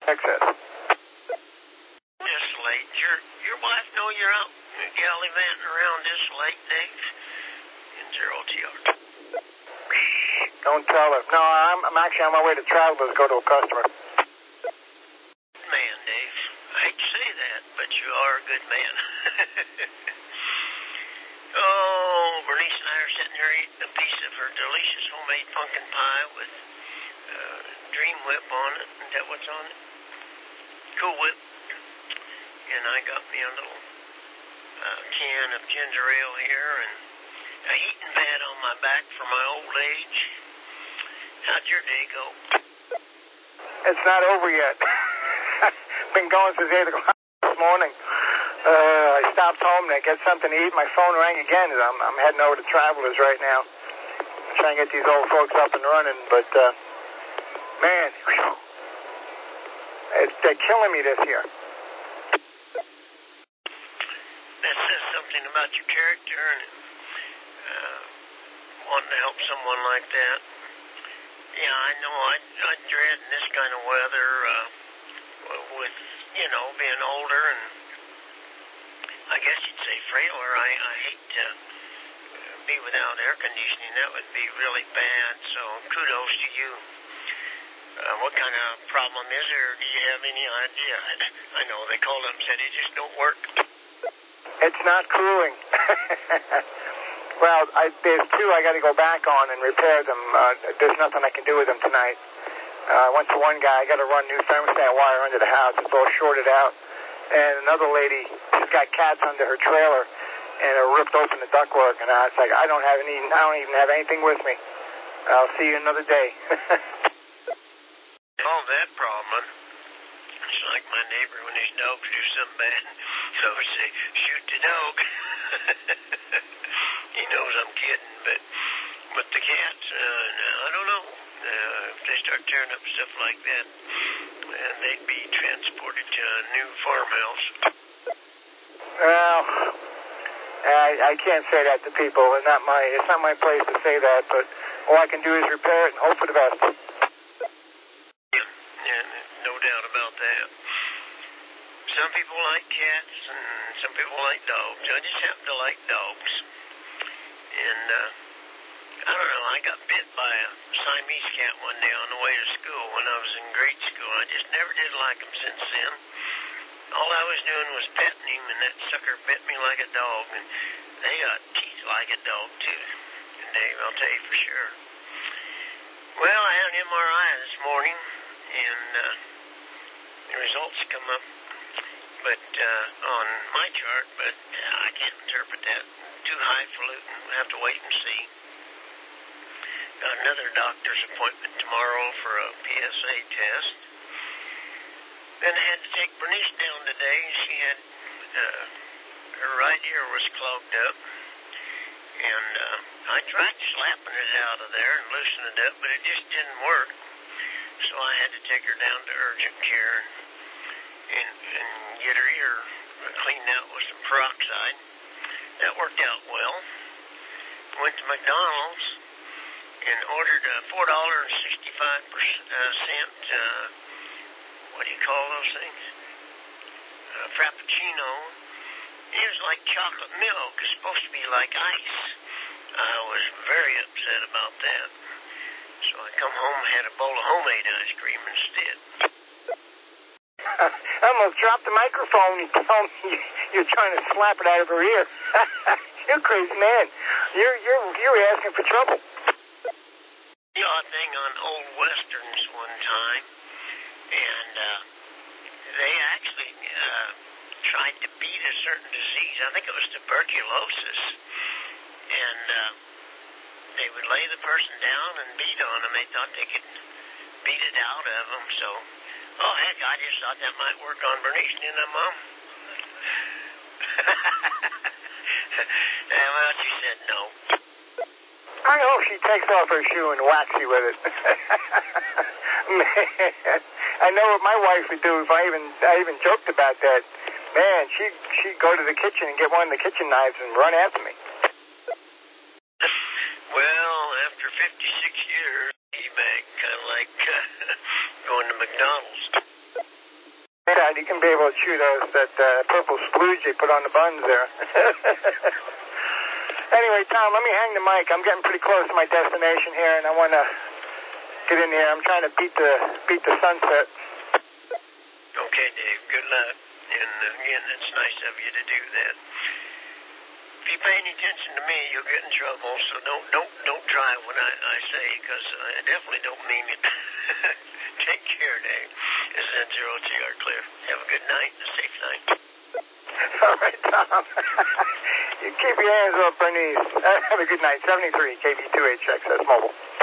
Texas. This late. Your wife know you're out gallivanting around this late, Dave? In 0TR. Don't tell her. No, I'm actually on my way to Travelers, go to a customer. Man, Dave, I hate to say that, but you are a good man. Oh, Bernice and I are sitting here eating a piece of her delicious homemade pumpkin pie with Dream Whip on it. Is that what's on it? Cool Whip. And I got me a little can of ginger ale here and a heating pad on my back for my old age. How'd your day go? It's not over yet. Been going since 8 o'clock this morning. I stopped home to get something to eat. My phone rang again, and I'm heading over to Travelers right now. Trying to get these old folks up and running, but, man, they're killing me this year. That says something about your character and wanting to help someone like that. Yeah, I know. I dread this kind of weather with, being older and I guess you'd say frailer. I hate to be without air conditioning. That would be really bad. So kudos to you. What kind of problem is there? Do you have any idea? I know they called up and said it just don't work. It's not cooling. Well, there's two I got to go back on and repair them. There's nothing I can do with them tonight. I went to one guy. I got to run new thermostat wire under the house. It's all shorted out. And another lady, she's got cats under her trailer, and it ripped open the ductwork. And I was like, I don't even have anything with me. I'll see you another day. Solve that problem. It's like my neighbor when his dogs do something bad. So I would say, shoot the dog. He knows I'm kidding, but with the cats, I don't know. If they start tearing up stuff like that, they'd be transported to a new farmhouse. Well, I can't say that to people. It's not my place to say that, but all I can do is repair it and hope for the best. Yeah, no doubt about that. Some people like cats and some people like dogs. I just happen to like dogs. And, I don't know, I got bit by a Siamese cat one day on the way to school when I was in grade school. I just never did like him since then. All I was doing was petting him, and that sucker bit me like a dog. And they got teeth like a dog, too. And Dave, I'll tell you for sure. Well, I had an MRI this morning, and the results come up on my chart, but I can't interpret that. Too highfalutin. We'll have to wait and see. Got another doctor's appointment tomorrow for a PSA test. Then I had to take Bernice down today. She had, her right ear was clogged up. And I tried slapping it out of there and loosening it up, but it just didn't work. So I had to take her down to urgent care and get her ear cleaned out with some peroxide. That worked out well. Went to McDonald's and ordered a $4.65 what do you call those things? Frappuccino. It was like chocolate milk. It's supposed to be like ice. I was very upset about that. So I come home and had a bowl of homemade ice cream instead. I almost dropped the microphone. You told me you're trying to slap it out of her ear. You're a crazy man. You're asking for trouble. The odd thing on old westerns one time, and they actually tried to beat a certain disease. I think it was tuberculosis, and they would lay the person down and beat on them. They thought they could beat it out of them. So, oh heck, I just thought that might work on Bernice, didn't I, Mom? Yeah, well, she said no. I hope she takes off her shoe and whacks you with it. Man, I know what my wife would do if I even joked about that. Man, she'd go to the kitchen and get one of the kitchen knives and run after me. Well, after 56 years, eBay, kind of like going to McDonald's. you can be able to chew that purple splooge they put on the buns there. Anyway, Tom, let me hang the mic. I'm getting pretty close to my destination here, and I want to get in here. I'm trying to beat the sunset. Okay, Dave. Good luck. And again, it's nice of you to do that. If you pay any attention to me, you'll get in trouble. So don't drive when I say, because I definitely don't mean it. Take care, Dave. This is N0TR Clear. Have a good night and a safe night. All right, Tom. You keep your hands off our knees. Have a good night. 73 KB2HXS Mobile.